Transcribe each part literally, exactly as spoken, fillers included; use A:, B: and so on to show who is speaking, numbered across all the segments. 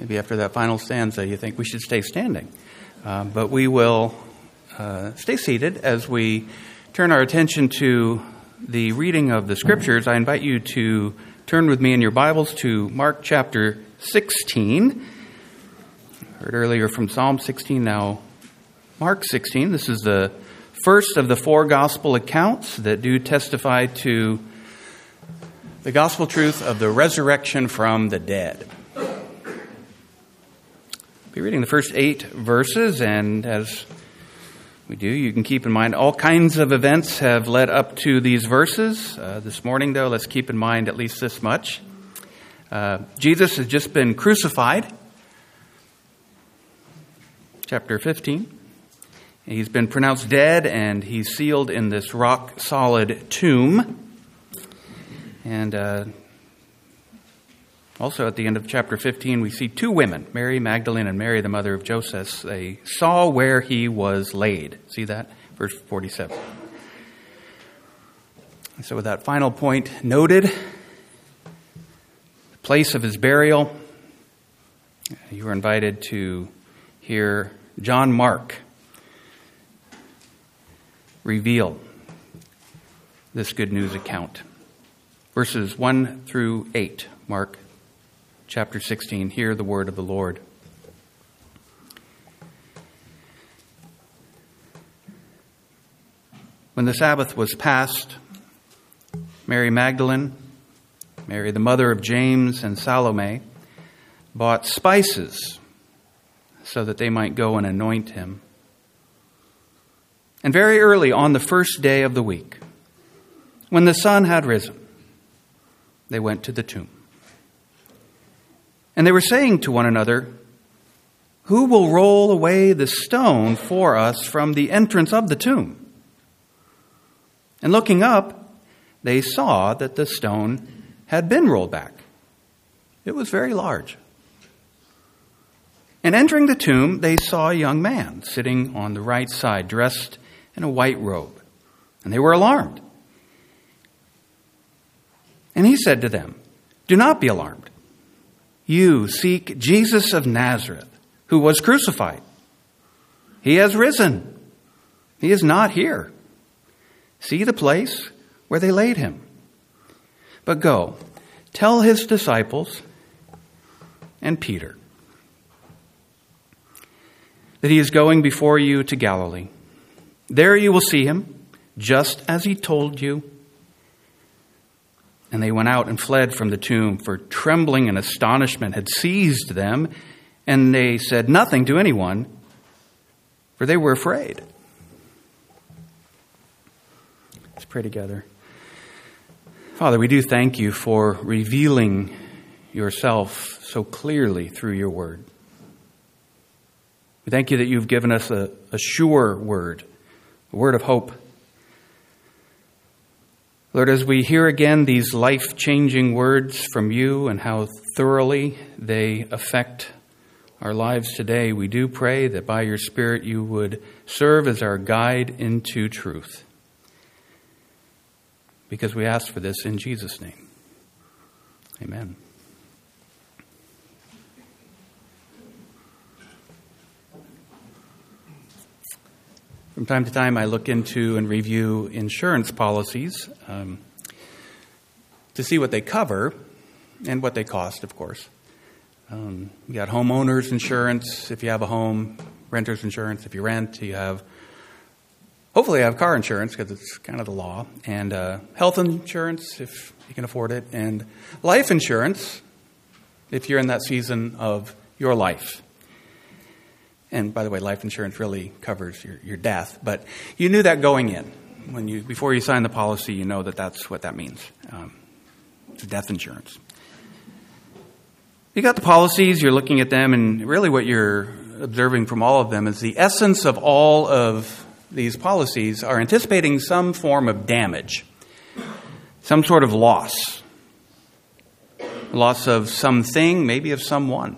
A: Maybe after that final stanza you think we should stay standing. Uh, but we will uh, stay seated as we turn our attention to the reading of the Scriptures. I invite you to turn with me in your Bibles to Mark chapter sixteen. Heard earlier from Psalm sixteen, now Mark sixteen. This is the first of the four gospel accounts that do testify to the gospel truth of the resurrection from the dead. I'll be reading the first eight verses, and as we do, you can keep in mind all kinds of events have led up to these verses. Uh, this morning, though, let's keep in mind at least this much. Uh, Jesus has just been crucified. Chapter fifteen. He's been pronounced dead, and he's sealed in this rock-solid tomb. And uh, also at the end of chapter fifteen, we see two women, Mary Magdalene and Mary, the mother of Joseph. They saw where he was laid. See that? Verse forty-seven. And so with that final point noted, the place of his burial, you are invited to hear John Mark reveal this good news account. Verses one through eight, Mark chapter sixteen. Hear the word of the Lord. When the Sabbath was past, Mary Magdalene, Mary the mother of James, and Salome bought spices so that they might go and anoint him. And very early on the first day of the week, when the sun had risen, they went to the tomb. And they were saying to one another, "Who will roll away the stone for us from the entrance of the tomb?" And looking up, they saw that the stone had been rolled back. It was very large. And entering the tomb, they saw a young man sitting on the right side, dressed in a white robe. And they were alarmed. And he said to them, "Do not be alarmed. You seek Jesus of Nazareth, who was crucified. He has risen. He is not here. See the place where they laid him. But go, tell his disciples and Peter that he is going before you to Galilee. There you will see him, just as he told you." And they went out and fled from the tomb, for trembling and astonishment had seized them, and they said nothing to anyone, for they were afraid. Let's pray together. Father, we do thank you for revealing yourself so clearly through your word. We thank you that you've given us a, a sure word, a word of hope. Lord, as we hear again these life-changing words from you and how thoroughly they affect our lives today, we do pray that by your Spirit you would serve as our guide into truth. Because we ask for this in Jesus' name. Amen. From time to time, I look into and review insurance policies um, to see what they cover and what they cost, of course. Um, you got homeowners insurance if you have a home, renter's insurance if you rent. You have, hopefully, you have car insurance because it's kind of the law, and uh, health insurance if you can afford it, and life insurance if you're in that season of your life. And by the way, life insurance really covers your, your death. But you knew that going in. When you before you sign the policy, you know that that's what that means. Um, it's death insurance. You got the policies, you're looking at them, and really what you're observing from all of them is the essence of all of these policies are anticipating some form of damage, some sort of loss. Loss of something, maybe of someone.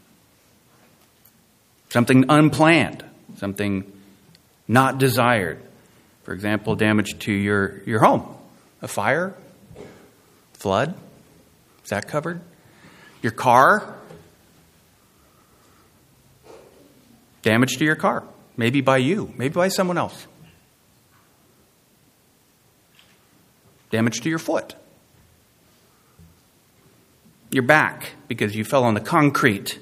A: Something unplanned, something not desired. For example, damage to your, your home. A fire, flood, is that covered? Your car, Damage to your car, maybe by you, maybe by someone else. Damage to your foot. Your back, because you fell on the concrete.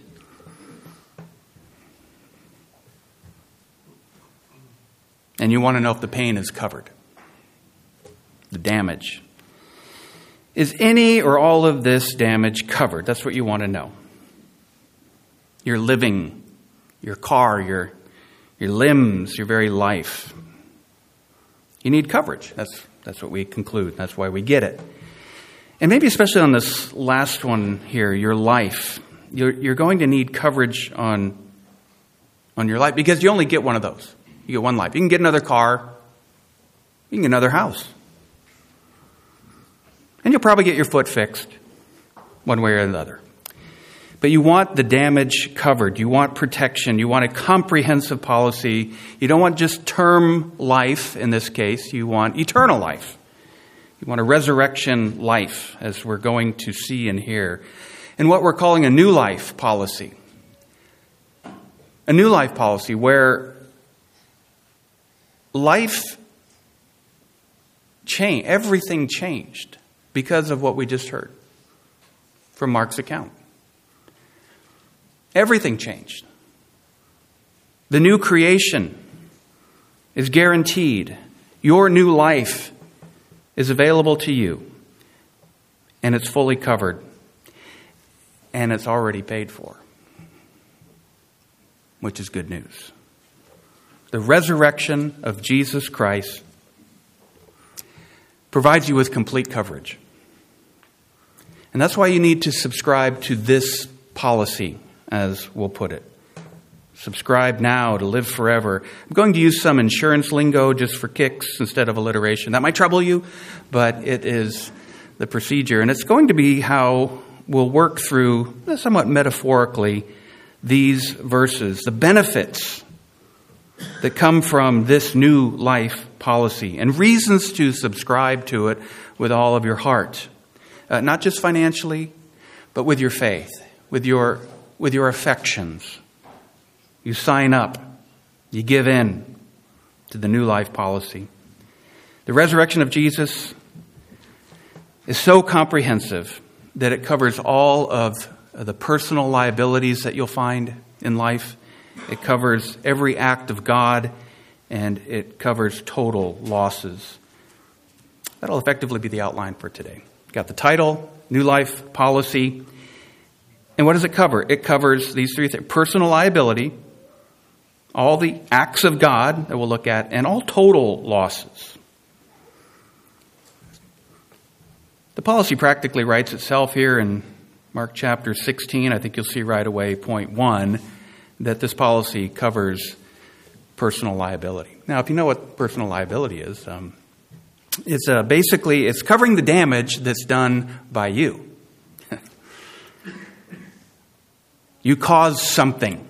A: And you want to know if the pain is covered. The damage. Is any or all of this damage covered? That's what you want to know. Your living, your car, your, your limbs, your very life. You need coverage. That's, that's what we conclude. That's why we get it. And maybe especially on this last one here, your life. You're, you're going to need coverage on, on your life because you only get one of those. You get one life. You can get another car. You can get another house. And you'll probably get your foot fixed one way or another. But you want the damage covered. You want protection. You want a comprehensive policy. You don't want just term life in this case. You want eternal life. You want a resurrection life, as we're going to see and hear. And what we're calling a new life policy. A new life policy where life changed, everything changed because of what we just heard from Mark's account. Everything changed. The new creation is guaranteed. Your new life is available to you. And it's fully covered. And it's already paid for. Which is good news. The resurrection of Jesus Christ provides you with complete coverage. And that's why you need to subscribe to this policy, as we'll put it. Subscribe now to live forever. I'm going to use some insurance lingo just for kicks instead of alliteration. That might trouble you, but it is the procedure. And it's going to be how we'll work through, somewhat metaphorically, these verses. The benefits that come from this new life policy and reasons to subscribe to it with all of your heart. Uh, not just financially, but with your faith, with your, with your affections. You sign up. You give in to the new life policy. The resurrection of Jesus is so comprehensive that it covers all of the personal liabilities that you'll find in life. It covers every act of God, and it covers total losses. That'll effectively be the outline for today. Got the title, New Life Policy. And what does it cover? It covers these three things. Personal liability, all the acts of God that we'll look at, and all total losses. The policy practically writes itself here in Mark chapter sixteen. I think you'll see right away, point one, that this policy covers personal liability. Now, if you know what personal liability is, um, it's uh, basically, it's covering the damage that's done by you. You caused something.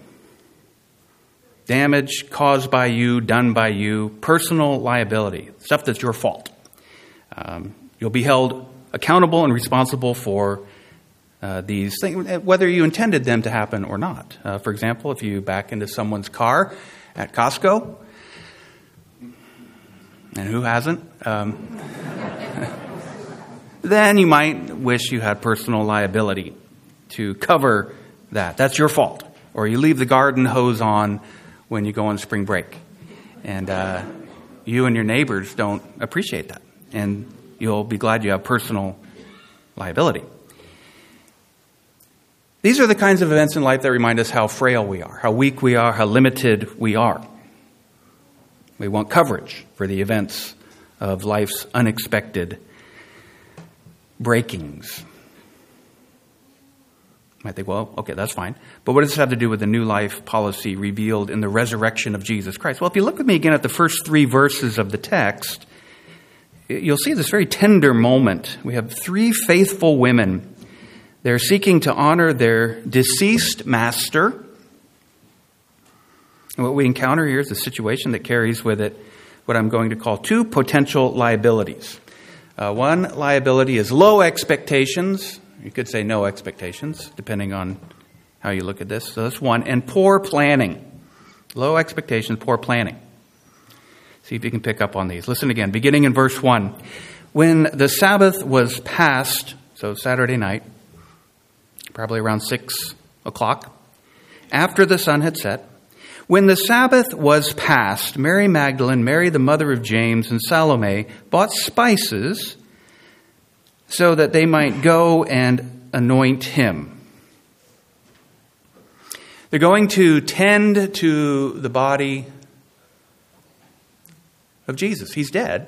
A: Damage caused by you, done by you, personal liability, stuff that's your fault. Um, you'll be held accountable and responsible for uh, these things, whether you intended them to happen or not. Uh, for example, if you back into someone's car at Costco, and who hasn't, um, then you might wish you had personal liability to cover that. That's your fault. Or you leave the garden hose on when you go on spring break. And uh, you and your neighbors don't appreciate that. And you'll be glad you have personal liability. These are the kinds of events in life that remind us how frail we are, how weak we are, how limited we are. We want coverage for the events of life's unexpected breakings. You might think, well, okay, that's fine. But what does this have to do with the new life policy revealed in the resurrection of Jesus Christ? Well, if you look with me again at the first three verses of the text, you'll see this very tender moment. We have three faithful women. They're seeking to honor their deceased master. And what we encounter here is a situation that carries with it what I'm going to call two potential liabilities. Uh, one liability is low expectations. You could say no expectations, depending on how you look at this. So that's one. And poor planning. Low expectations, poor planning. See if you can pick up on these. Listen again, beginning in verse one. When the Sabbath was past, so Saturday night, probably around six o'clock, after the sun had set, when the Sabbath was past, Mary Magdalene, Mary the mother of James, and Salome bought spices so that they might go and anoint him. They're going to tend to the body of Jesus. He's dead.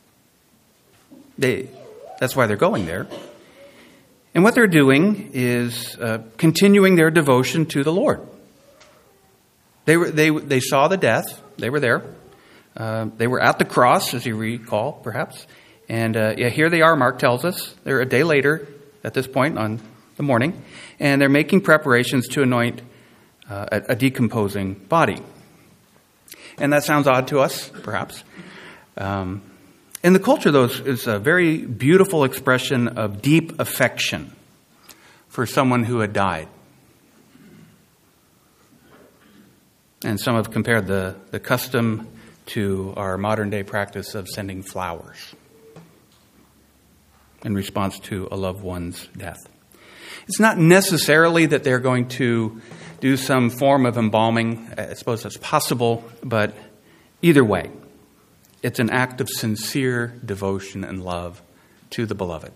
A: They, that's why they're going there. And what they're doing is uh, continuing their devotion to the Lord. They were they they saw the death. They were there. Uh, they were at the cross, as you recall, perhaps. And uh, yeah, here they are. Mark tells us they're a day later at this point on the morning, and they're making preparations to anoint uh, a, a decomposing body. And that sounds odd to us, perhaps. Um, in the culture, though, is a very beautiful expression of deep affection for someone who had died. And some have compared the, the custom to our modern day practice of sending flowers in response to a loved one's death. It's not necessarily that they're going to do some form of embalming. I suppose that's possible, but either way, it's an act of sincere devotion and love to the beloved.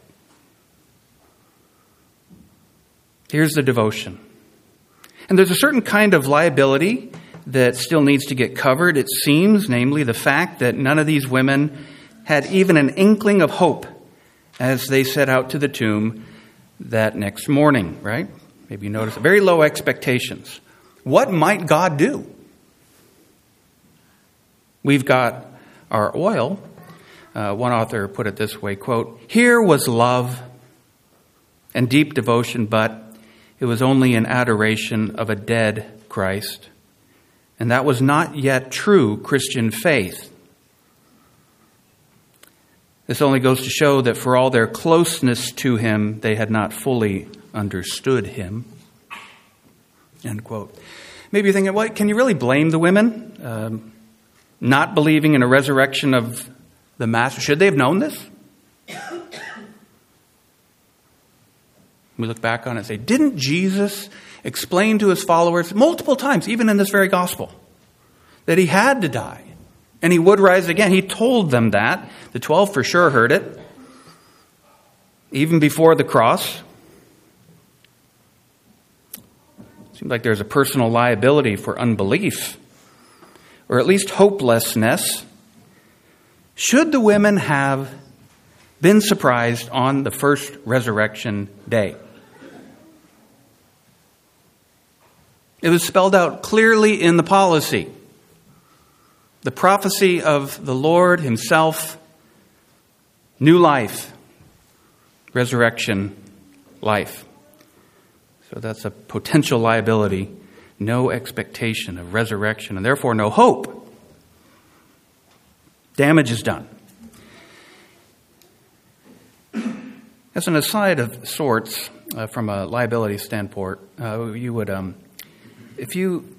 A: Here's the devotion. And there's a certain kind of liability that still needs to get covered, it seems, namely the fact that none of these women had even an inkling of hope as they set out to the tomb that next morning, right? Maybe you notice very low expectations. What might God do? We've got our oil. Uh, one author put it this way, quote, "Here was love and deep devotion, but it was only an adoration of a dead Christ. And that was not yet true Christian faith." This only goes to show that for all their closeness to him, they had not fully understood him. End quote. Maybe you're thinking, well, can you really blame the women? Um, not believing in a resurrection of the Master. Should they have known this? We look back on it and say, didn't Jesus explain to his followers multiple times, even in this very gospel, that he had to die and he would rise again? He told them that. The twelve for sure heard it, even before the cross. Seems like there's a personal liability for unbelief, or at least hopelessness. Should the women have been surprised on the first resurrection day? It was spelled out clearly in the policy. The prophecy of the Lord himself, new life, resurrection life. So that's a potential liability, no expectation of resurrection, and therefore no hope. Damage is done. As an aside of sorts, uh, from a liability standpoint, uh, you would, um, if you,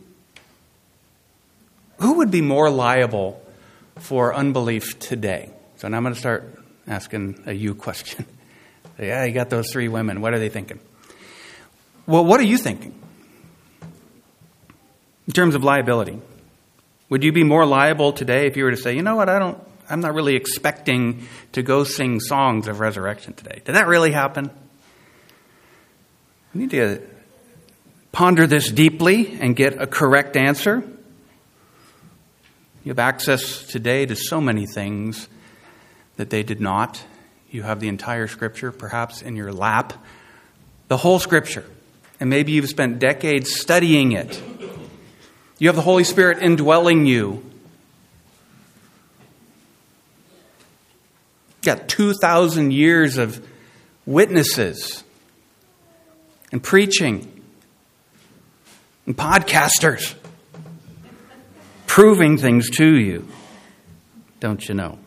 A: who would be more liable for unbelief today? So now I'm going to start asking a you question. Yeah, you got those three women. What are they thinking? Well, what are you thinking in terms of liability? Would you be more liable today if you were to say, you know what, I don't, I'm not really expecting to go sing songs of resurrection today? Did that really happen? We need to ponder this deeply and get a correct answer. You have access today to so many things that they did not. You have the entire Scripture, perhaps in your lap, the whole Scripture. And maybe you've spent decades studying it. You have the Holy Spirit indwelling you. You've got two thousand years of witnesses and preaching and podcasters proving things to you. Don't you know?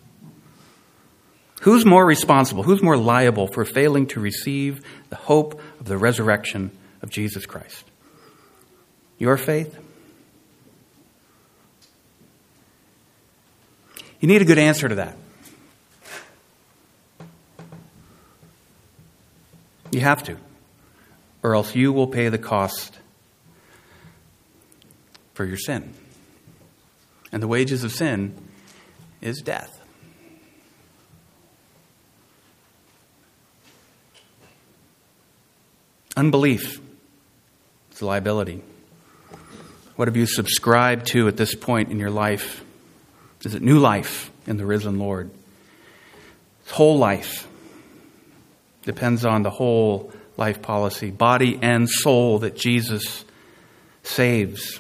A: Who's more responsible? Who's more liable for failing to receive the hope of the resurrection of Jesus Christ? Your faith You need a good answer to that. You have to, or else you will pay the cost for your sin. And the wages of sin is death. Unbelief is a liability. What have you subscribed to at this point in your life? Is it new life in the risen Lord? It's whole life. Depends on the whole life policy, body and soul that Jesus saves.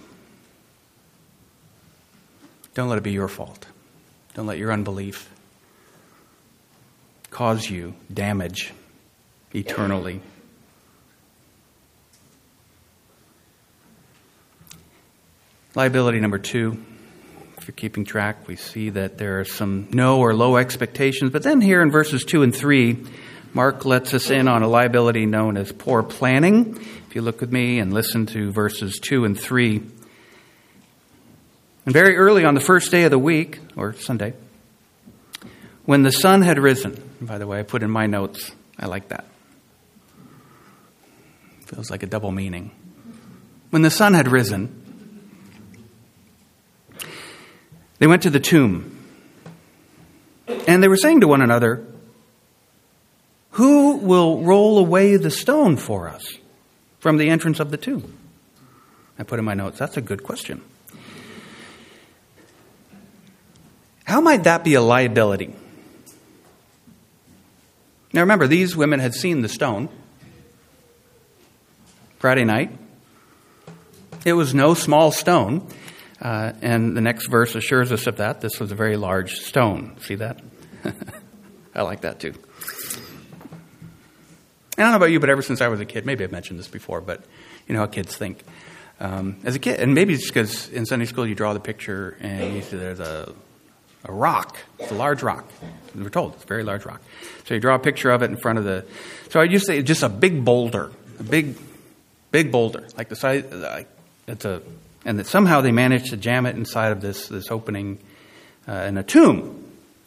A: Don't let it be your fault. Don't let your unbelief cause you damage eternally. Liability number two. If you're keeping track, we see that there are some no or low expectations. But then here in verses two and three, Mark lets us in on a liability known as poor planning. If you look with me and listen to verses two and three. And very early on the first day of the week, or Sunday, when the sun had risen. And by the way, I put in my notes, I like that. Feels like a double meaning. When the sun had risen, they went to the tomb. And they were saying to one another, "Who will roll away the stone for us from the entrance of the tomb?" I put in my notes, that's a good question. How might that be a liability? Now remember, these women had seen the stone Friday night. It was no small stone. Uh, and the next verse assures us of that. This was a very large stone. See that? I like that too. I don't know about you, but ever since I was a kid, maybe I've mentioned this before, but you know how kids think. Um, as a kid, and maybe it's because in Sunday school you draw the picture and you see there's a, a rock. It's a large rock. We're told it's a very large rock. So you draw a picture of it in front of the... So I used to say just a big boulder. A big, big boulder. Like the size... Like it's a... And that somehow they managed to jam it inside of this this opening uh, in a tomb.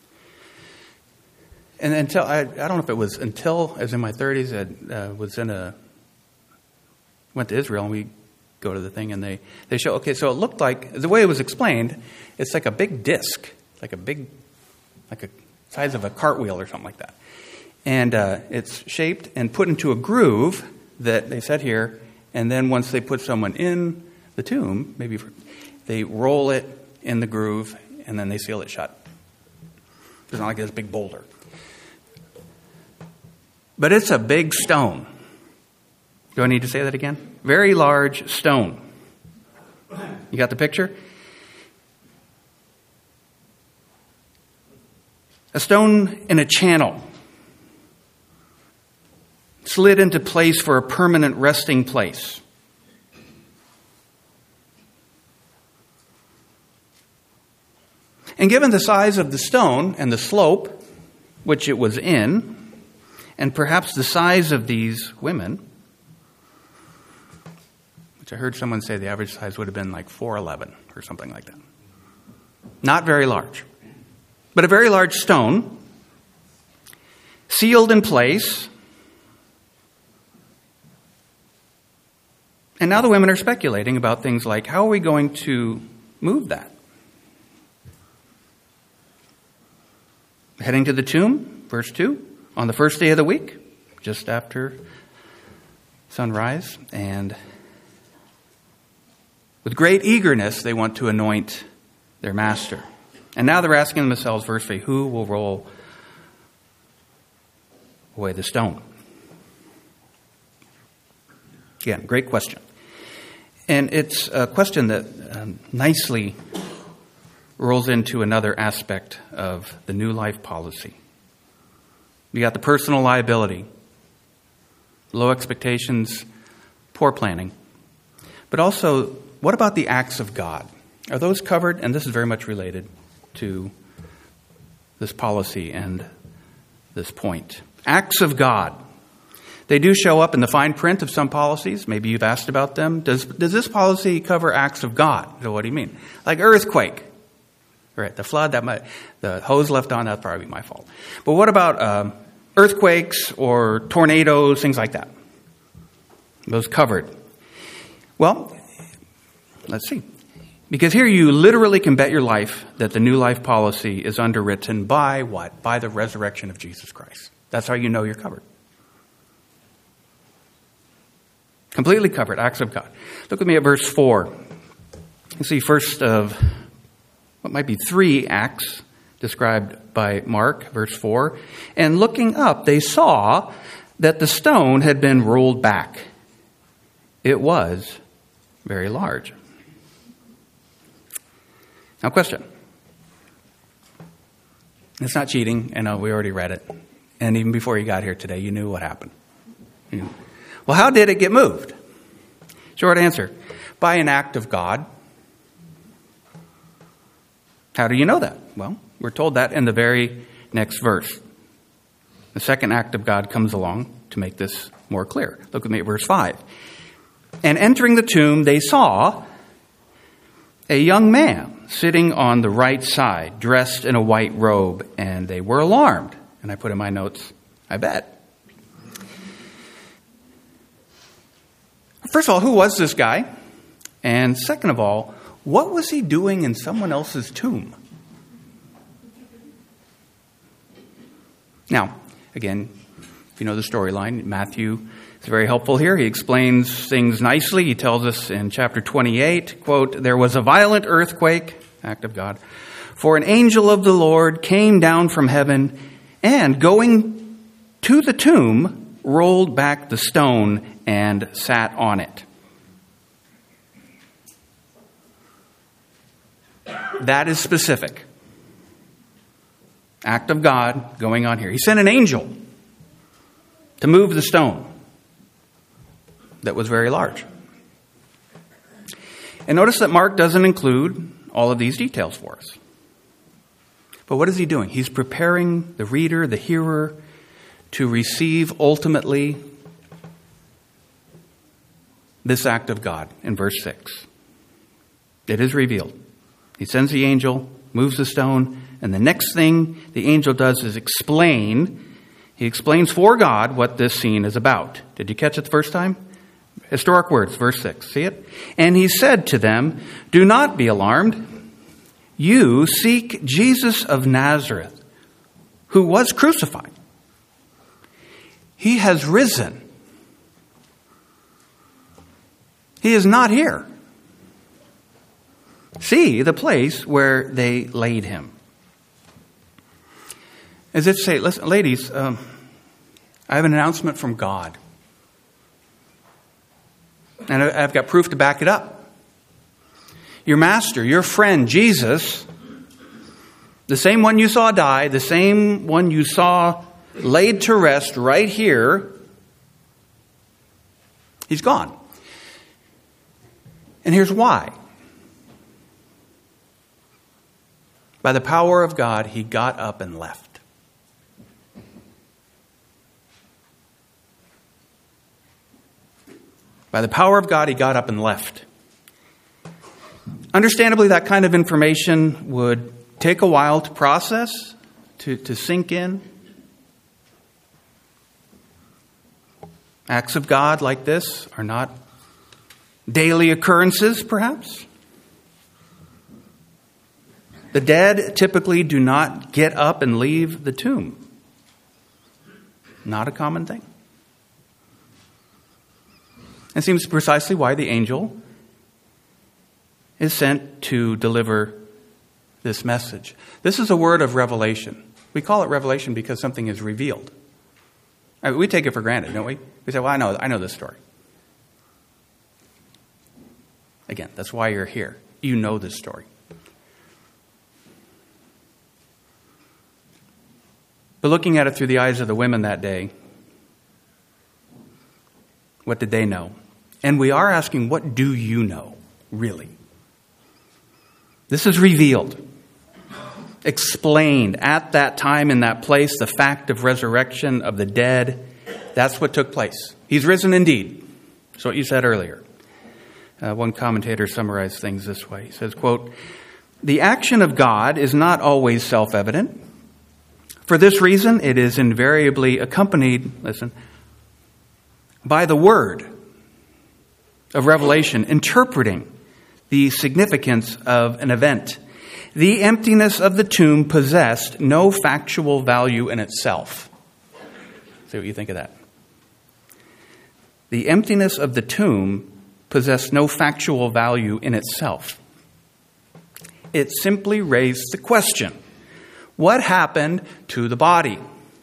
A: And until I, I don't know if it was until I was in my thirties, I uh, was in a went to Israel and we go to the thing and they, they show. Okay, so it looked like the way it was explained. It's like a big disc, like a big, like a size of a cartwheel or something like that. And uh, it's shaped and put into a groove that they said here. And then once they put someone in the tomb, maybe for, they roll it in the groove and then they seal it shut. It's not like this big boulder. But it's a big stone. Do I need to say that again? Very large stone. You got the picture? A stone in a channel. Slid into place for a permanent resting place. And given the size of the stone and the slope which it was in, and perhaps the size of these women, which I heard someone say the average size would have been like four eleven or something like that. Not very large, but a very large stone, sealed in place. And now the women are speculating about things like, how are we going to move that? Heading to the tomb, verse two, on the first day of the week, just after sunrise, and with great eagerness, they want to anoint their master. And now they're asking themselves, verse three, who will roll away the stone? Again, great question. And it's a question that um, nicely rolls into another aspect of the new life policy. You got the personal liability, low expectations, poor planning. But also, what about the acts of God? Are those covered? And this is very much related to this policy and this point. Acts of God. They do show up in the fine print of some policies. Maybe you've asked about them. Does, does this policy cover acts of God? So what do you mean? Like earthquake. Right, the flood, that might, the hose left on, that's probably my fault. But what about um, earthquakes or tornadoes, things like that? Those covered. Well, let's see. Because here you literally can bet your life that the New Life policy is underwritten by what? By the resurrection of Jesus Christ. That's how you know you're covered. Completely covered, acts of God. Look with me at verse four. You see first of what might be three acts described by Mark, verse four. And looking up, they saw that the stone had been rolled back. It was very large. Now, question. It's not cheating. I know we already read it. And even before you got here today, you knew what happened. You knew. Well, how did it get moved? Short answer. By an act of God. How do you know that? Well, we're told that in the very next verse. The second act of God comes along to make this more clear. Look with me at verse five. And entering the tomb, they saw a young man sitting on the right side, dressed in a white robe, and they were alarmed. And I put in my notes, I bet. First of all, who was this guy? And second of all, what was he doing in someone else's tomb? Now, again, if you know the storyline, Matthew is very helpful here. He explains things nicely. He tells us in chapter twenty-eight, quote, there was a violent earthquake, act of God, for an angel of the Lord came down from heaven and going to the tomb, rolled back the stone and sat on it. That is specific. Act of God going on here. He sent an angel to move the stone that was very large. And notice that Mark doesn't include all of these details for us. But what is he doing? He's preparing the reader, the hearer, to receive ultimately this act of God in verse six. It is revealed. He sends the angel, moves the stone, and the next thing the angel does is explain. He explains for God what this scene is about. Did you catch it the first time? Historic words, verse six. See it? And he said to them, do not be alarmed. You seek Jesus of Nazareth, who was crucified. He has risen. He is not here. See the place where they laid him. As if to say, listen, ladies, um, I have an announcement from God. And I've got proof to back it up. Your master, your friend, Jesus, the same one you saw die, the same one you saw laid to rest right here, he's gone. And here's why. By the power of God, he got up and left. By the power of God, he got up and left. Understandably, that kind of information would take a while to process, to, to sink in. Acts of God like this are not daily occurrences, perhaps. The dead typically do not get up and leave the tomb. Not a common thing. It seems precisely why the angel is sent to deliver this message. This is a word of revelation. We call it revelation because something is revealed. I mean, we take it for granted, don't we? We say, well, I know, I know this story. Again, that's why you're here. You know this story. But looking at it through the eyes of the women that day, what did they know? And we are asking, what do you know, really? This is revealed, explained at that time in that place, the fact of resurrection of the dead. That's what took place. He's risen indeed. That's what you said earlier. Uh, one commentator summarized things this way. He says, quote, The action of God is not always self-evident. For this reason, it is invariably accompanied, listen, by the word of revelation, interpreting the significance of an event. The emptiness of the tomb possessed no factual value in itself. See what you think of that. The emptiness of the tomb possessed no factual value in itself. It simply raised the question, what happened to the body?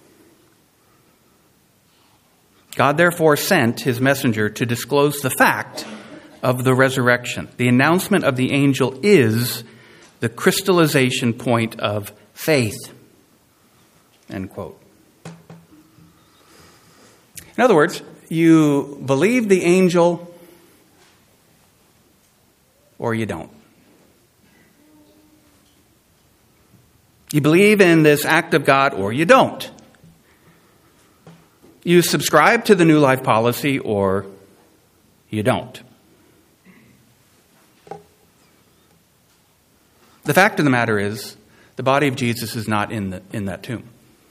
A: God therefore sent his messenger to disclose the fact of the resurrection. The announcement of the angel is the crystallization point of faith. End quote. In other words, you believe the angel or you don't. You believe in this act of God or you don't. You subscribe to the New Life policy or you don't. The fact of the matter is, the body of Jesus is not in the, in that tomb.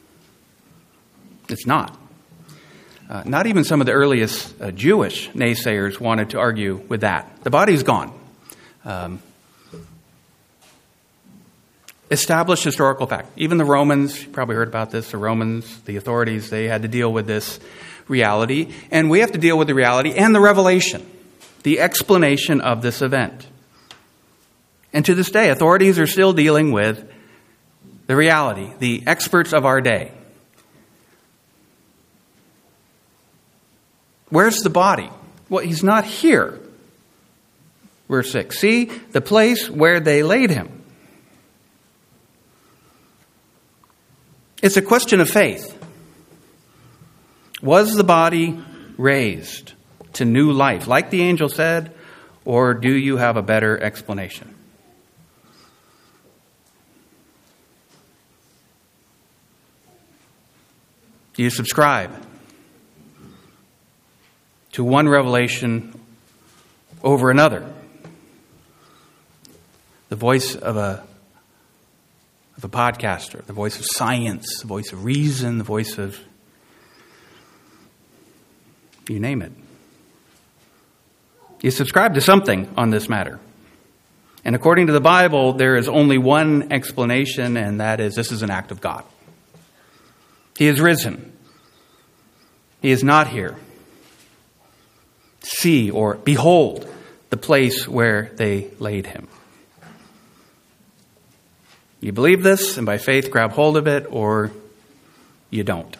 A: It's not. Uh, not even some of the earliest uh, Jewish naysayers wanted to argue with that. The body's gone. Um, established historical fact. Even the Romans, you probably heard about this, the Romans, the authorities, they had to deal with this reality. And we have to deal with the reality and the revelation, the explanation of this event. And to this day, authorities are still dealing with the reality, the experts of our day. Where's the body? Well, he's not here. Verse six. See the place where they laid him. It's a question of faith. Was the body raised to new life, like the angel said, or do you have a better explanation? Do you subscribe to one revelation over another? The voice of a of a podcaster, the voice of science, the voice of reason, the voice of you name it. You subscribe to something on this matter. And according to the Bible, there is only one explanation, and that is this is an act of God. He is risen. He is not here. See or behold the place where they laid him. You believe this and by faith grab hold of it, or you don't.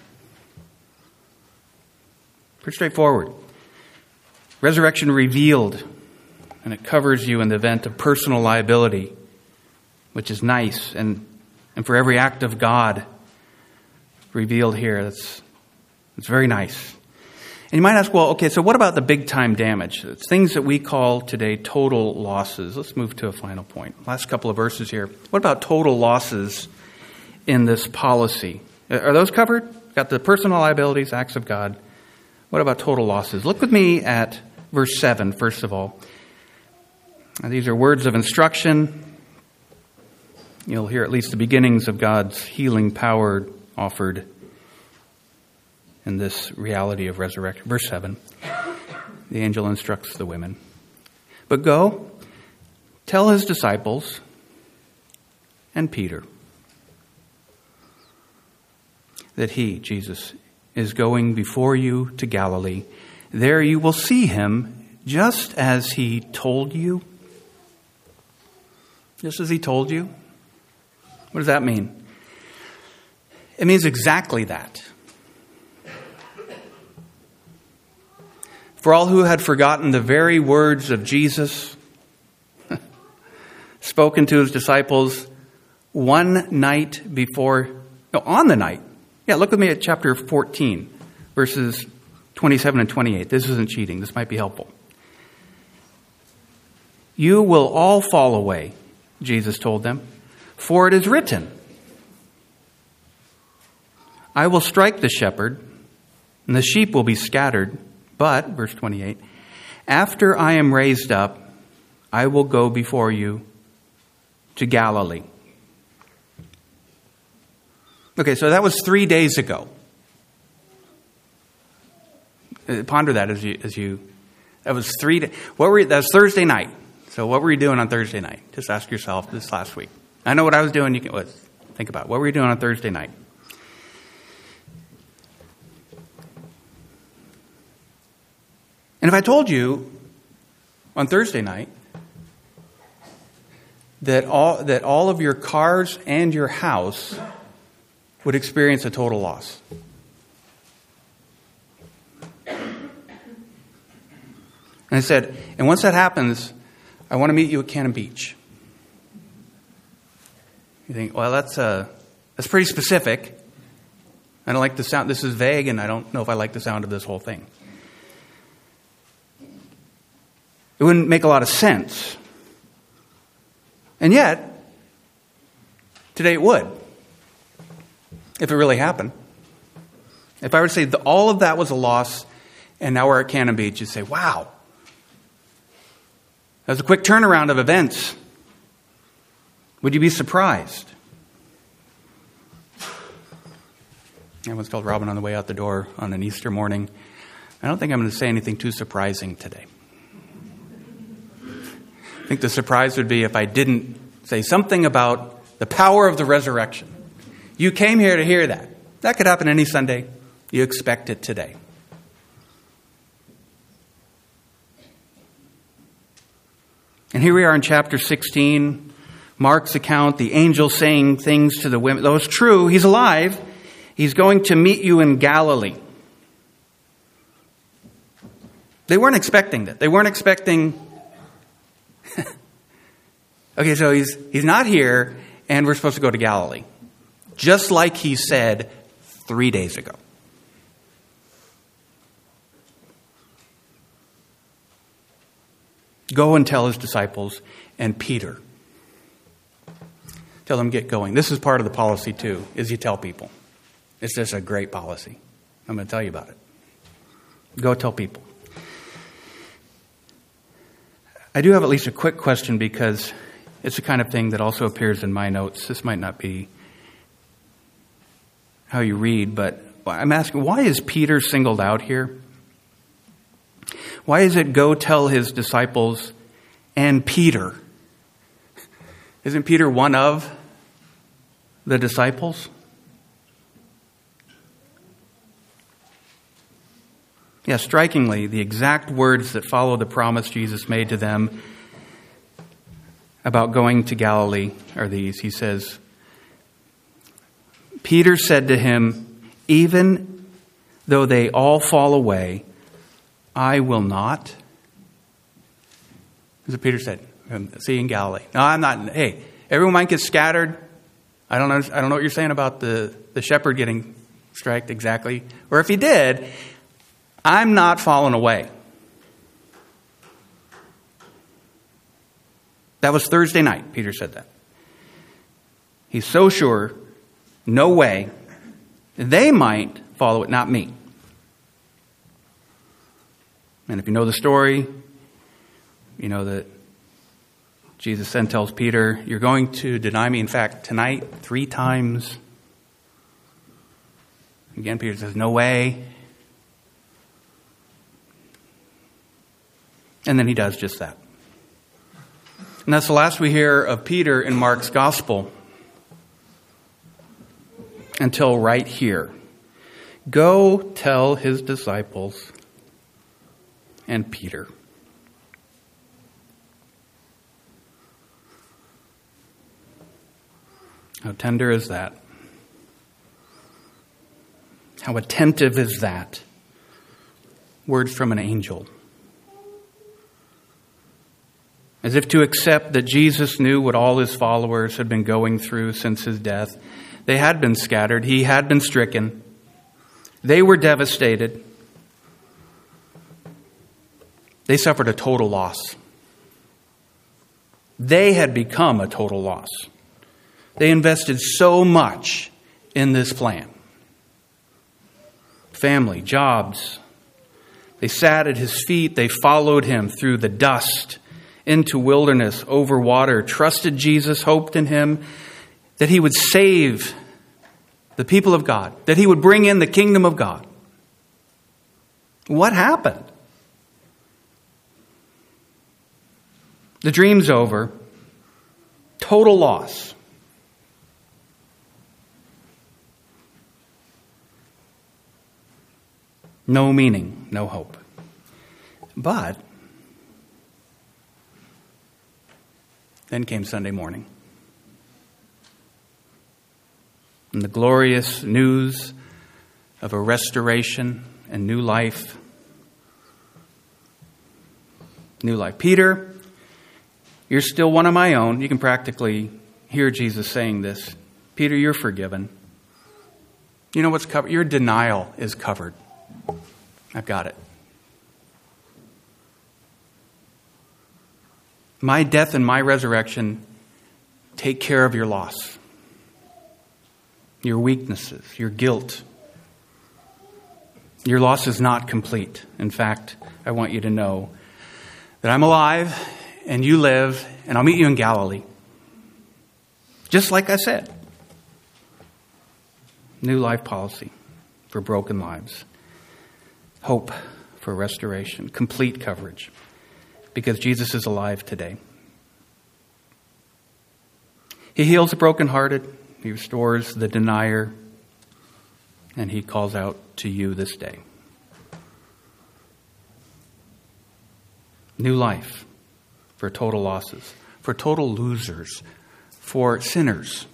A: Pretty straightforward. Resurrection revealed, and it covers you in the event of personal liability, which is nice, and, and for every act of God revealed here. That's, that's very nice. And you might ask, well, okay, so what about the big time damage? It's things that we call today total losses. Let's move to a final point. Last couple of verses here. What about total losses in this policy? Are those covered? Got the personal liabilities, acts of God. What about total losses? Look with me at verse seven, first of all. Now, these are words of instruction. You'll hear at least the beginnings of God's healing power offered in this reality of resurrection. Verse seven, the angel instructs the women. But go, tell his disciples and Peter that he, Jesus, is going before you to Galilee. There you will see him just as he told you. Just as he told you. What does that mean? It means exactly that. For all who had forgotten the very words of Jesus, spoken to his disciples one night before, no, on the night. Yeah, look with me at chapter fourteen, verses twenty-seven and twenty-eight. This isn't cheating. This might be helpful. You will all fall away, Jesus told them, for it is written, I will strike the shepherd, and the sheep will be scattered. But, verse twenty-eight, after I am raised up, I will go before you to Galilee. Okay, so that was three days ago. Ponder that as you, as you, that was three days. What were you, that was Thursday night. So what were you doing on Thursday night? Just ask yourself this last week. I know what I was doing. You can let's think about it. What were you doing on Thursday night? And if I told you on Thursday night that all, that all of your cars and your house would experience a total loss. And I said, and once that happens, I want to meet you at Cannon Beach. You think, well, that's uh, that's pretty specific. I don't like the sound. This is vague, and I don't know if I like the sound of this whole thing. It wouldn't make a lot of sense. And yet, today it would. If it really happened. If I were to say that all of that was a loss, and now we're at Cannon Beach, you'd say, wow. That was a quick turnaround of events. Would you be surprised? I once told Robin on the way out the door on an Easter morning, I don't think I'm going to say anything too surprising today. I think the surprise would be if I didn't say something about the power of the resurrection. You came here to hear that. That could happen any Sunday. You expect it today. And here we are in chapter sixteen, Mark's account, the angel saying things to the women. Though it's true, he's alive. He's going to meet you in Galilee. They weren't expecting that. They weren't expecting... okay, so he's he's not here, and we're supposed to go to Galilee. Just like he said three days ago. Go and tell his disciples and Peter. Tell them get going. This is part of the policy too, is you tell people. It's just a great policy. I'm going to tell you about it. Go tell people. I do have at least a quick question because it's the kind of thing that also appears in my notes. This might not be how you read, but I'm asking, why is Peter singled out here? Why is it go tell his disciples and Peter? Isn't Peter one of the disciples? Yeah, strikingly, the exact words that follow the promise Jesus made to them about going to Galilee are these. He says, Peter said to him, even though they all fall away, I will not. That's what Peter said. See you in Galilee. No, I'm not. Hey, everyone might get scattered. I don't know. I don't know what you're saying about the, the shepherd getting striked exactly. Or if he did, I'm not falling away. That was Thursday night. Peter said that. He's so sure, no way. They might follow it, not me. And if you know the story, you know that Jesus then tells Peter, you're going to deny me, in fact, tonight, three times. Again, Peter says, no way. And then he does just that. And that's the last we hear of Peter in Mark's gospel until right here. Go tell his disciples and Peter. How tender is that? How attentive is that? Words from an angel. As if to accept that Jesus knew what all his followers had been going through since his death. They had been scattered. He had been stricken. They were devastated. They suffered a total loss. They had become a total loss. They invested so much in this plan. Family, jobs. They sat at his feet. They followed him through the dust into wilderness over water, trusted Jesus, hoped in him, that he would save the people of God, that he would bring in the kingdom of God. What happened? The dream's over. Total loss. No meaning, no hope. But then came Sunday morning. And the glorious news of a restoration and new life. New life. Peter, you're still one of my own. You can practically hear Jesus saying this. Peter, you're forgiven. You know what's covered? Your denial is covered. I've got it. My death and my resurrection take care of your loss, your weaknesses, your guilt. Your loss is not complete. In fact, I want you to know that I'm alive and you live, and I'll meet you in Galilee. Just like I said. New life policy for broken lives. Hope for restoration. Complete coverage. Because Jesus is alive today. He heals the brokenhearted. He restores the denier. And he calls out to you this day. New life for total losses, for total losers, for sinners.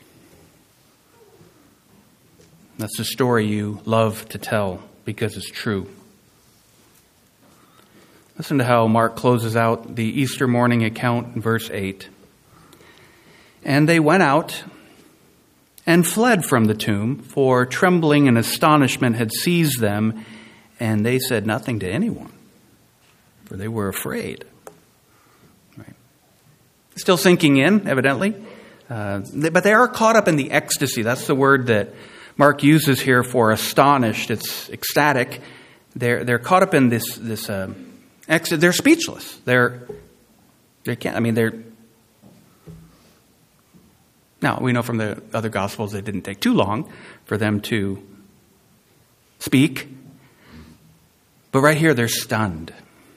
A: That's the story you love to tell because it's true. Listen to how Mark closes out the Easter morning account in verse eight. And they went out and fled from the tomb, for trembling and astonishment had seized them, and they said nothing to anyone, for they were afraid. Right. Still sinking in, evidently. Uh, but they are caught up in the ecstasy. That's the word that Mark uses here for astonished. It's ecstatic. They're they're caught up in this this uh, ex- they're speechless. They're they can't. I mean, they're. Now we know from the other Gospels it didn't take too long for them to speak, but right here they're stunned.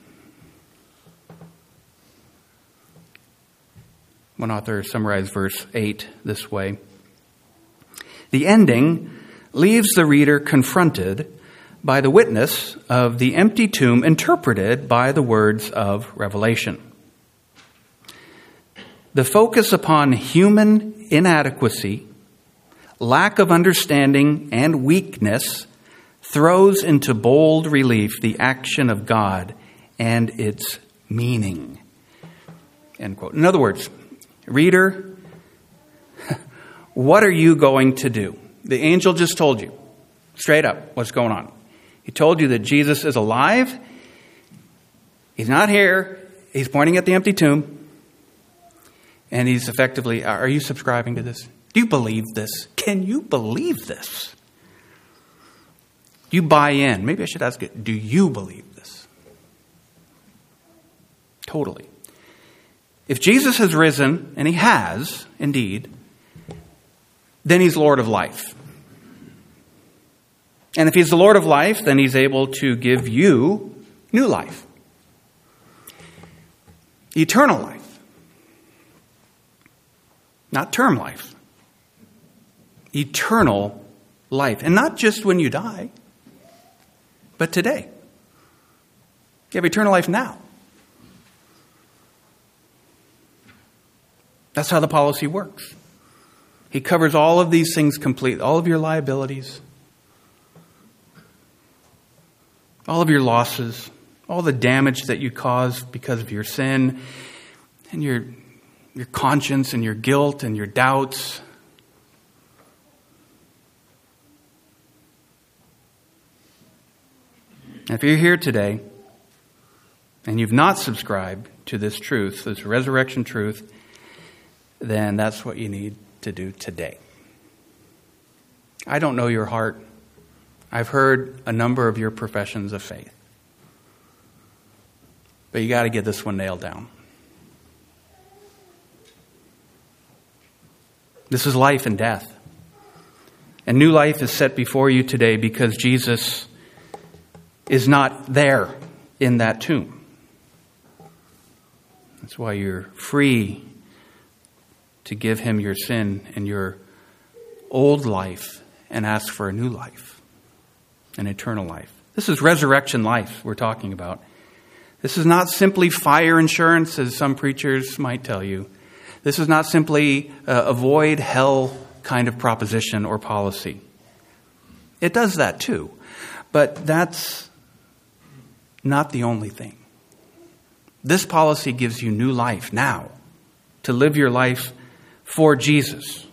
A: One author summarized verse eight this way. The ending leaves the reader confronted by the witness of the empty tomb interpreted by the words of Revelation. The focus upon human inadequacy, lack of understanding, and weakness throws into bold relief the action of God and its meaning. End quote. In other words, reader, what are you going to do? The angel just told you, straight up, what's going on. He told you that Jesus is alive. He's not here. He's pointing at the empty tomb. And he's effectively, are you subscribing to this? Do you believe this? Can you believe this? Do you buy in? Maybe I should ask it, do you believe this? Totally. If Jesus has risen, and he has, indeed, then he's Lord of life. And if he's the Lord of life, then he's able to give you new life. Eternal life. Not term life. Eternal life. And not just when you die, but today. You have eternal life now. That's how the policy works. He covers all of these things complete, all of your liabilities, all of your losses, all the damage that you caused because of your sin and your your conscience and your guilt and your doubts. And if you're here today and you've not subscribed to this truth, this resurrection truth, then that's what you need to do today. I don't know your heart. I've heard a number of your professions of faith. But you got to get this one nailed down. This is life and death. And new life is set before you today because Jesus is not there in that tomb. That's why you're free to give him your sin and your old life and ask for a new life, an eternal life. This is resurrection life we're talking about. This is not simply fire insurance, as some preachers might tell you. This is not simply uh, avoid hell kind of proposition or policy. It does that too, but that's not the only thing. This policy gives you new life now, to live your life for Jesus,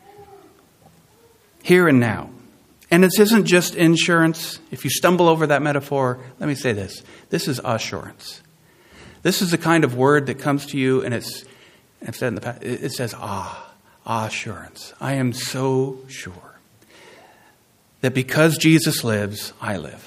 A: here and now. And this isn't just insurance. If you stumble over that metaphor, let me say this. This is assurance. This is the kind of word that comes to you and it's, I've said in the past, it says, ah, assurance. I am so sure that because Jesus lives, I live.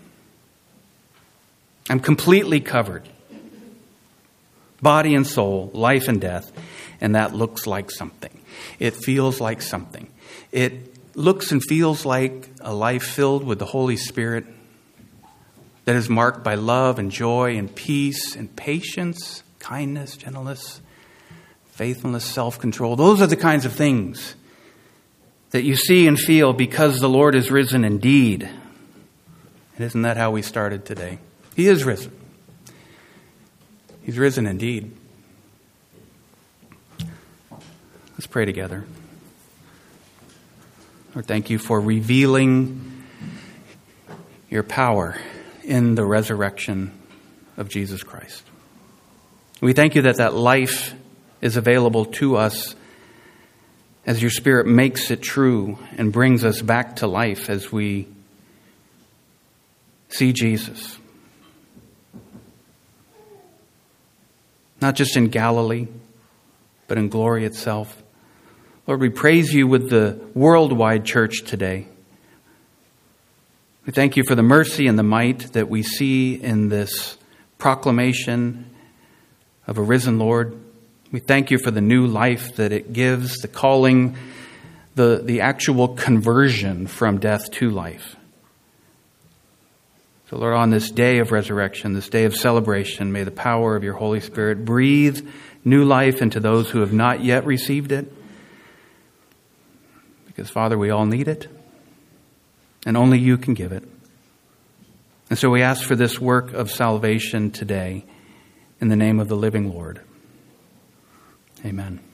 A: I'm completely covered. Body and soul, life and death. And that looks like something. It feels like something. It looks and feels like a life filled with the Holy Spirit that is marked by love and joy and peace and patience, kindness, gentleness, faithfulness, self-control. Those are the kinds of things that you see and feel because the Lord is risen indeed. And isn't that how we started today? He is risen. He's risen indeed. Let's pray together. Lord, thank you for revealing your power in the resurrection of Jesus Christ. We thank you that that life is available to us as your Spirit makes it true and brings us back to life as we see Jesus. Not just in Galilee, but in glory itself. Lord, we praise you with the worldwide church today. We thank you for the mercy and the might that we see in this proclamation of a risen Lord. We thank you for the new life that it gives, the calling, the, the actual conversion from death to life. So, Lord, on this day of resurrection, this day of celebration, may the power of your Holy Spirit breathe new life into those who have not yet received it. Because, Father, we all need it, and only you can give it. And so we ask for this work of salvation today in the name of the living Lord. Amen.